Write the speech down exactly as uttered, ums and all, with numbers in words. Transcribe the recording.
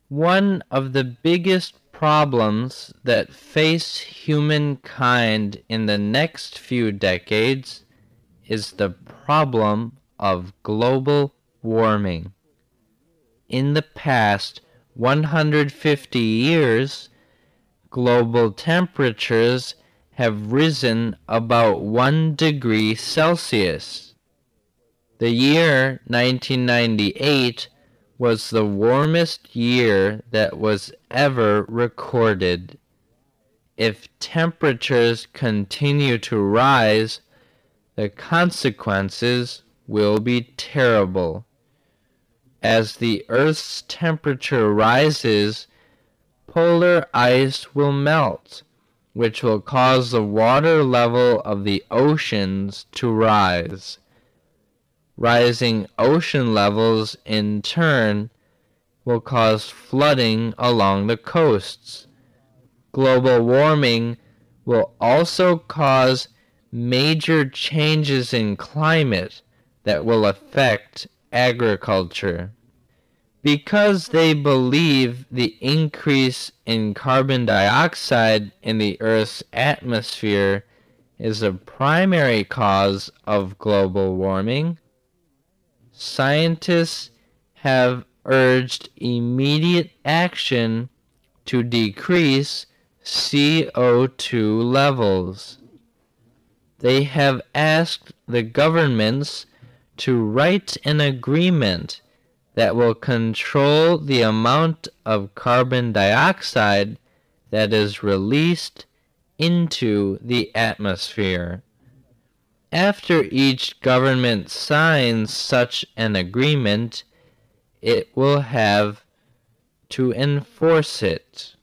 One of the biggest problems that face humankind in the next few decades is the problem of global warming. In the past one hundred fifty years, global temperatures have risen about one degree Celsius. The year nineteen ninety-eight was the warmest year that was ever recorded. If temperatures continue to rise, the consequences will be terrible. As the Earth's temperature rises, polar ice will melt, which will cause the water level of the oceans to rise. Rising ocean levels, in turn, will cause flooding along the coasts. Global warming will also cause major changes in climate that will affect agriculture. Because they believe the increase in carbon dioxide in the Earth's atmosphere is a primary cause of global warming, scientists have urged immediate action to decrease C O two levels. They have asked the governments to write an agreement that will control the amount of carbon dioxide that is released into the atmosphere. After each government signs such an agreement, it will have to enforce it.